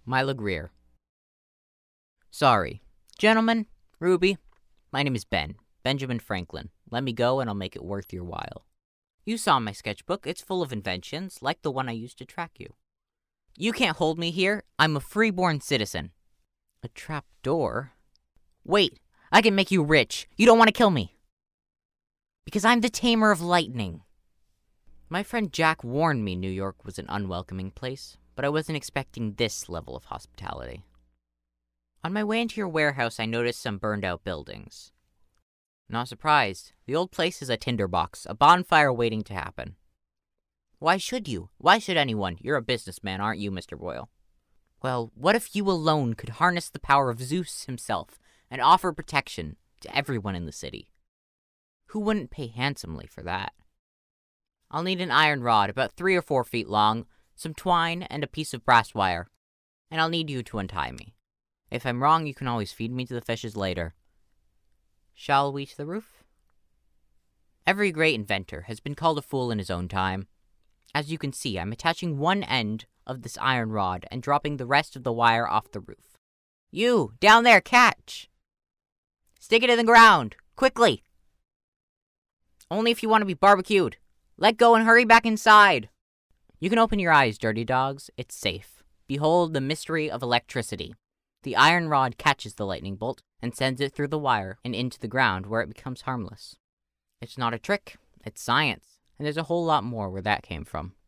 Mila Greer. Sorry. Gentlemen, Ruby, my name is Benjamin Franklin. Let me go and I'll make it worth your while. You saw my sketchbook. It's full of inventions, like the one I used to track you. You can't hold me here. I'm a freeborn citizen. A trap door? Wait, I can make you rich. You don't want to kill me. Because I'm the tamer of lightning. My friend Jack warned me New York was an unwelcoming place, but I wasn't expecting this level of hospitality. On my way into your warehouse, I noticed some burned-out buildings. Not surprised. The old place is a tinderbox, a bonfire waiting to happen. Why should you? Why should anyone? You're a businessman, aren't you, Mr. Boyle? Well, what if you alone could harness the power of Zeus himself and offer protection to everyone in the city? Who wouldn't pay handsomely for that? I'll need an iron rod about 3 or 4 feet long, some twine, and a piece of brass wire. And I'll need you to untie me. If I'm wrong, you can always feed me to the fishes later. Shall we to the roof? Every great inventor has been called a fool in his own time. As you can see, I'm attaching one end of this iron rod and dropping the rest of the wire off the roof. You, down there, catch! Stick it in the ground, quickly! Only if you want to be barbecued. Let go and hurry back inside. You can open your eyes, dirty dogs. It's safe. Behold the mystery of electricity. The iron rod catches the lightning bolt and sends it through the wire and into the ground where it becomes harmless. It's not a trick, it's science, and there's a whole lot more where that came from.